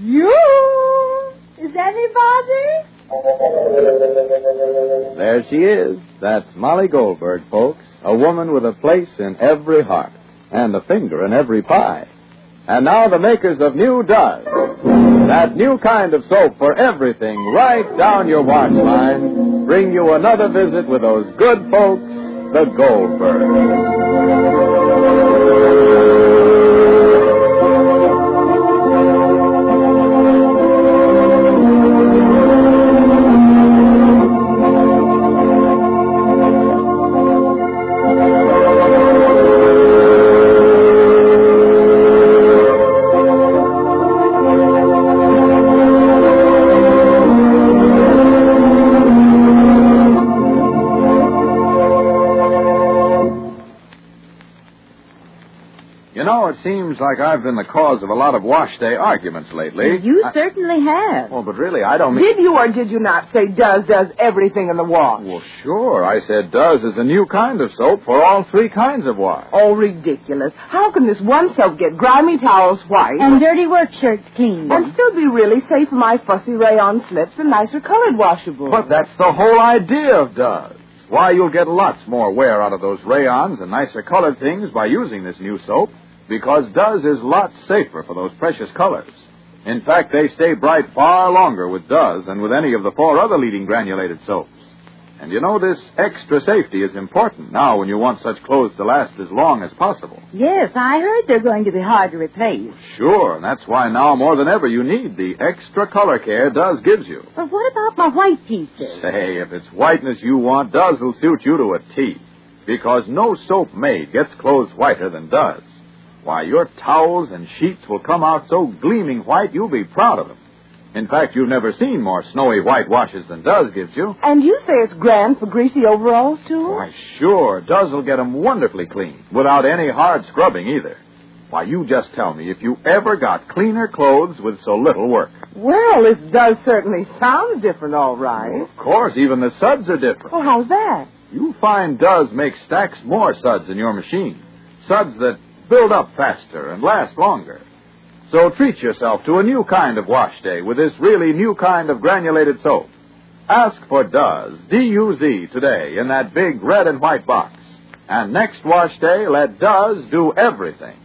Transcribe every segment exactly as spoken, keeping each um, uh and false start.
You? Is anybody? There she is. That's Molly Goldberg, folks. A woman with a place in every heart and a finger in every pie. And now the makers of New Does. That new kind of soap for everything right down your wash line bring you another visit with those good folks, the Goldbergs. You know, it seems like I've been the cause of a lot of wash day arguments lately. You I... certainly have. Well, but really, I don't mean... Did you or did you not say Does does everything in the wash? Well, sure. I said Does is a new kind of soap for all three kinds of wash. Oh, ridiculous. How can this one soap get grimy towels white... And dirty work shirts clean. And still be really safe for my fussy rayon slips and nicer colored washables? But that's the whole idea of Does. Why, you'll get lots more wear out of those rayons and nicer colored things by using this new soap. Because Does is lots safer for those precious colors. In fact, they stay bright far longer with Does than with any of the four other leading granulated soaps. And you know, this extra safety is important now when you want such clothes to last as long as possible. Yes, I heard they're going to be hard to replace. Sure, and that's why now more than ever you need the extra color care Does gives you. But what about my white pieces? Say, if it's whiteness you want, Does will suit you to a T. Because no soap made gets clothes whiter than Does. Why, your towels and sheets will come out so gleaming white you'll be proud of them. In fact, you've never seen more snowy white washes than Does gives you. And you say it's grand for greasy overalls, too? Why, sure. Does will get them wonderfully clean, without any hard scrubbing either. Why, you just tell me if you ever got cleaner clothes with so little work. Well, it does certainly sound different, all right. Well, of course, even the suds are different. Well, how's that? You'll find Does make stacks more suds in your machine. Suds that build up faster and last longer. So treat yourself to a new kind of wash day with this really new kind of granulated soap. Ask for Does, D U Z, today in that big red and white box. And next wash day, let Does do everything.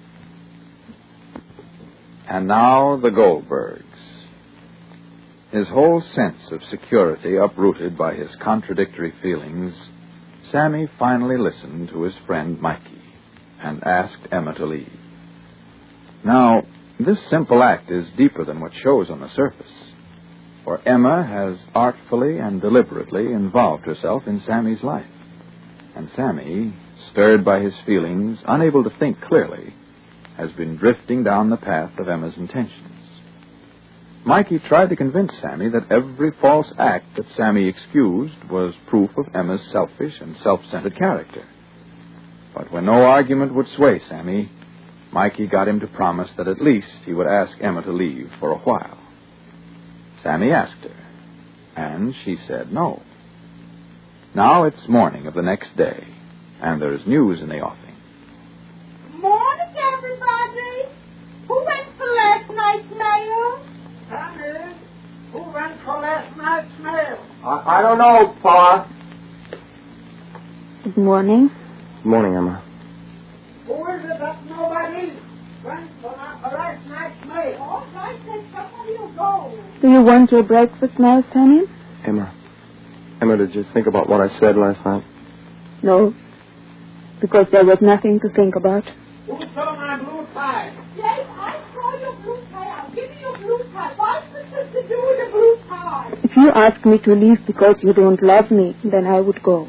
And now the Goldbergs. His whole sense of security uprooted by his contradictory feelings, Sammy finally listened to his friend Mikey and asked Emma to leave. Now, this simple act is deeper than what shows on the surface, for Emma has artfully and deliberately involved herself in Sammy's life. And Sammy, stirred by his feelings, unable to think clearly, has been drifting down the path of Emma's intentions. Mikey tried to convince Sammy that every false act that Sammy excused was proof of Emma's selfish and self-centered character. But when no argument would sway Sammy, Mikey got him to promise that at least he would ask Emma to leave for a while. Sammy asked her, and she said no. Now it's morning of the next day, and there's news in the offing. Morning, everybody. Who went for last night's mail? Sammy, who went for last night's mail? I, I don't know, Pa. Good morning. Good morning, Emma. Who is it that nobody went for last night's mail? Oh, I said somebody will go. Do you want your breakfast now, Sammy? Emma. Emma, did you think about what I said last night? No, because there was nothing to think about. Who saw my blue tie? Yes, I saw your blue tie. I'll give you your blue tie. What's this to do with the blue tie? If you ask me to leave because you don't love me, then I would go.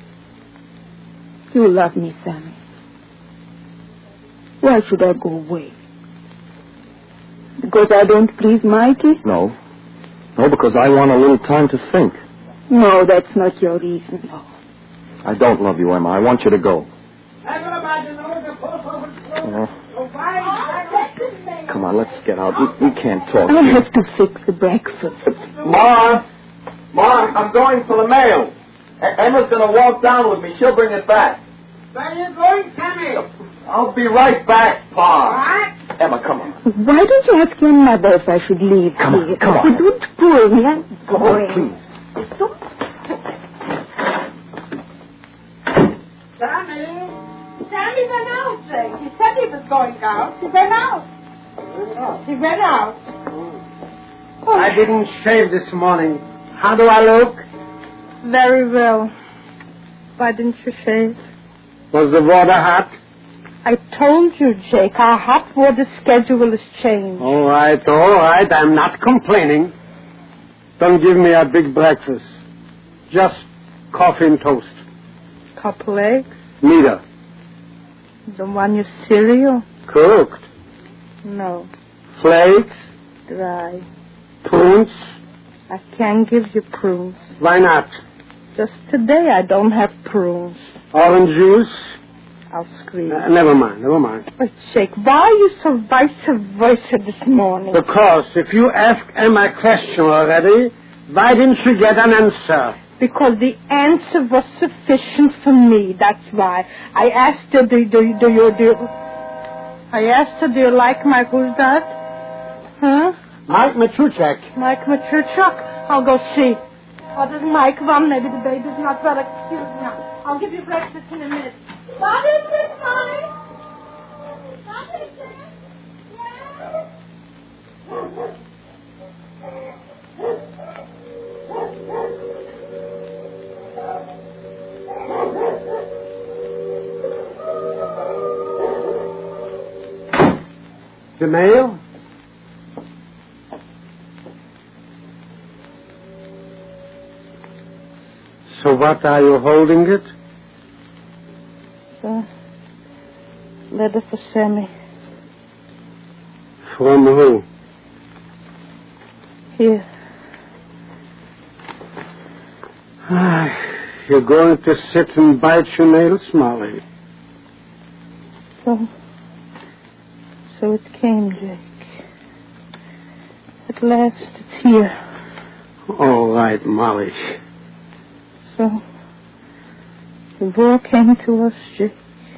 You love me, Sammy. Why should I go away? Because I don't please Mikey? No. No, because I want a little time to think. No, that's not your reason. No. I don't love you, Emma. I want you to go. Everybody knows the post office closed. Oh. So why Come on, let's get out. We, we can't talk I here. have to fix the breakfast. Ma! Ma, I'm going for the mail. E- Emma's going to walk down with me. She'll bring it back. Where are you going, Sammy? I'll be right back, Pa. What? Emma, come on. Why don't you ask your mother if I should leave Come on, here? come on. You don't pull me. I'm Come going. on, please. Sammy! Sammy went out, Jake. He said he was going out. He went out. He went out. Oh. I didn't shave this morning. How do I look? Very well. Why didn't you shave? Was the water hot? I told you, Jake, our hot water schedule has changed. All right, all right. I'm not complaining. Don't give me a big breakfast. Just coffee and toast. Couple eggs? Neither. Don't want your cereal? Cooked. No. Flakes. Dry. Prunes. I can't give you prunes. Why not? Just today I don't have prunes. Orange juice. I'll scream. Uh, never mind, never mind. But, Jake, why are you so vice versa this morning? Because if you ask Emma a question already, why didn't you get an answer? Because the answer was sufficient for me. That's why. I asked her, do, do, do you, do you... I asked her, do you like Mike, who's that? Huh? Mike Machuchek. Mike Machuchuk? I'll go see. Oh, does Mike want? Maybe the baby's not well. Excuse me. I'll give you breakfast in a minute. What is this, Molly? What is this? The mail? So what are you holding it? Uh, letter for Sammy. From who? Here. Ah, you're going to sit and bite your nails, Molly. So, so it came, Jake. At last, it's here. All right, Molly. So, the war came to us, Jake.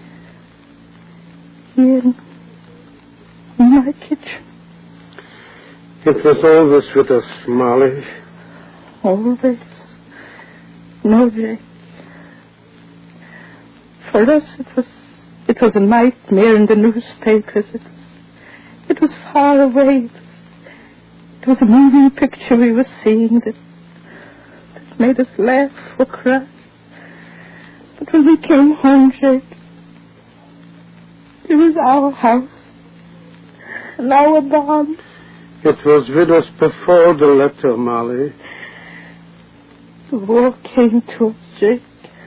Here in, in my kitchen. It was always with us, Molly. Always. No, Jake. For us, it was it was a nightmare in the newspapers. It was, it was far away. It was a moving picture we were seeing that, that made us laugh or cry. But when we came home, Jake, it was our house and our barn. It was with us before the letter, Molly. The war came to us, Jake.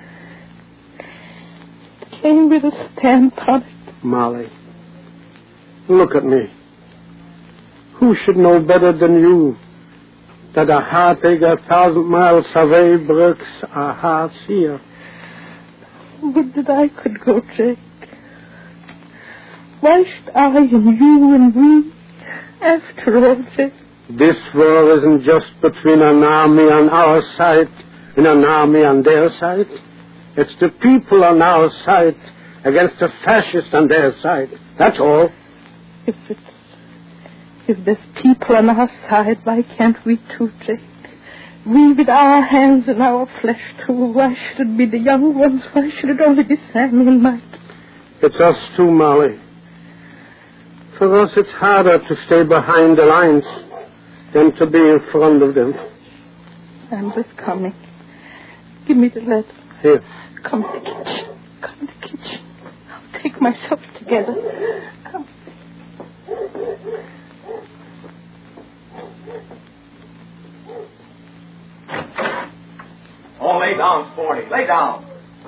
It came with a stamp on it. Molly, look at me. Who should know better than you that a heartache a thousand miles away breaks our hearts here? Would that I could go, Jake. Why should I and you and we, after all, Jake? This war isn't just between an army on our side and an army on their side. It's the people on our side against the fascists on their side. That's all. If it's, if there's people on our side, why can't we too, Jake? We with our hands and our flesh too. Why should it be the young ones? Why should it only be Sammy and Mike? It's us too, Molly. For us, it's harder to stay behind the lines than to be in front of them. I'm just coming. Give me the letter. Here. Come to the kitchen. Come to the kitchen. I'll take myself together. Come. Oh, lay down, Sporty. Lay down.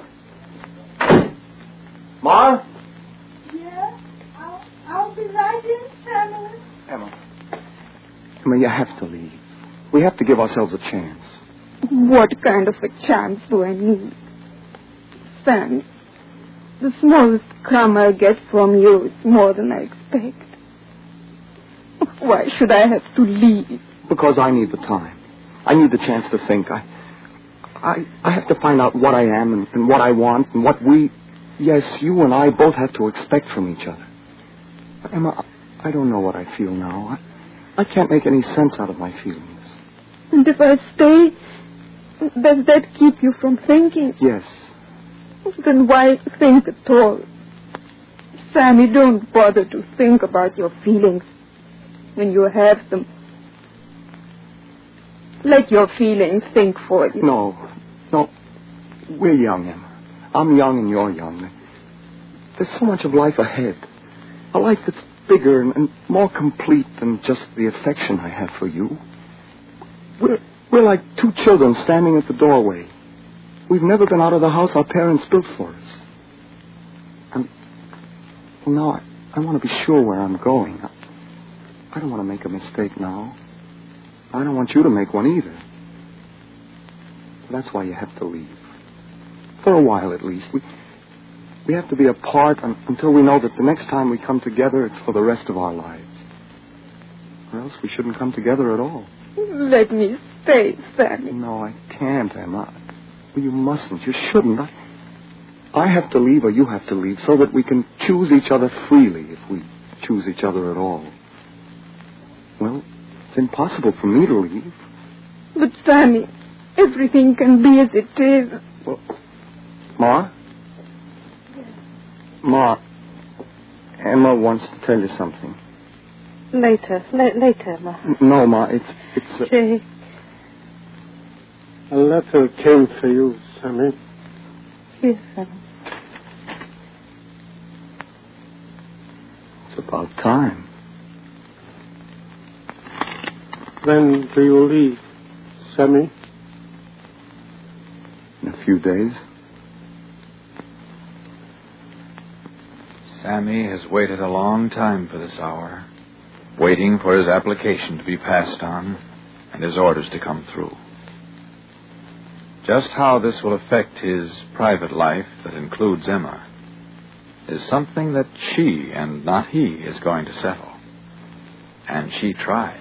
Ma? Yeah? I'll, I'll be right in, Sammy. Emma. Emma, you have to leave. We have to give ourselves a chance. What kind of a chance do I need? Sam, the smallest crumb I get from you is more than I expect. Why should I have to leave? Because I need the time. I need the chance to think. I I, I have to find out what I am and, and what I want and what we, yes, you and I both have to expect from each other. Emma, I don't know what I feel now. I, I can't make any sense out of my feelings. And if I stay, does that keep you from thinking? Yes. Then why think at all? Sammy, don't bother to think about your feelings when you have them. Let your feelings think for you. No, no. We're young, Emma. I'm young and you're young. There's so much of life ahead. A life that's bigger and, and more complete than just the affection I have for you. We're, we're like two children standing at the doorway. We've never been out of the house our parents built for us. And, well, now I, I want to be sure where I'm going. I, I don't want to make a mistake now. I don't want you to make one either. That's why you have to leave. For a while, at least. We, we have to be apart un, until we know that the next time we come together, it's for the rest of our lives. Or else we shouldn't come together at all. Let me stay, Sammy. No, I can't, Emma. Well, you mustn't. You shouldn't. I, I have to leave or you have to leave so that we can choose each other freely if we choose each other at all. Well, it's impossible for me to leave. But, Sammy, everything can be as it is. Well, Ma? Yes. Ma, Emma wants to tell you something. Later, la- later, Ma. N- No, Ma, it's... it's uh... Jake. A letter came for you, Sammy. Yes, Sammy. It's about time. When do you leave, Sammy? In a few days. Sammy has waited a long time for this hour, waiting for his application to be passed on and his orders to come through. Just how this will affect his private life that includes Emma is something that she and not he is going to settle. And she tries.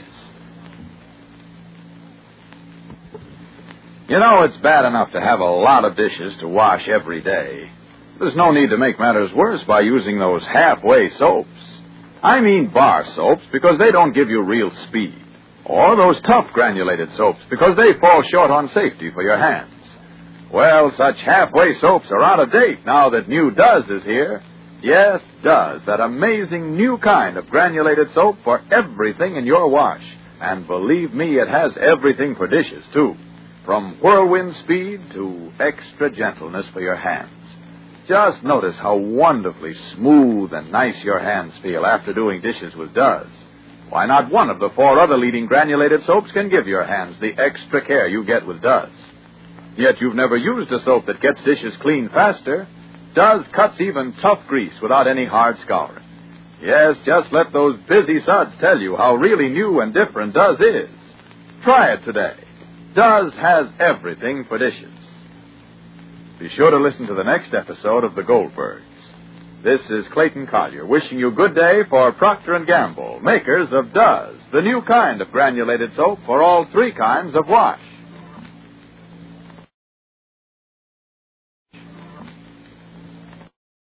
You know, it's bad enough to have a lot of dishes to wash every day. There's no need to make matters worse by using those halfway soaps. I mean bar soaps because they don't give you real speed. Or those tough granulated soaps because they fall short on safety for your hands. Well, such halfway soaps are out of date now that new Duz is here. Yes, Duz, that amazing new kind of granulated soap for everything in your wash. And believe me, it has everything for dishes, too. From whirlwind speed to extra gentleness for your hands. Just notice how wonderfully smooth and nice your hands feel after doing dishes with Duz. Why, not one of the four other leading granulated soaps can give your hands the extra care you get with Duz. Yet you've never used a soap that gets dishes clean faster. Duz cuts even tough grease without any hard scouring. Yes, just let those busy suds tell you how really new and different Duz is. Try it today. Duz has everything for dishes. Be sure to listen to the next episode of The Goldbergs. This is Clayton Collier wishing you good day for Procter and Gamble, makers of Duz, the new kind of granulated soap for all three kinds of wash.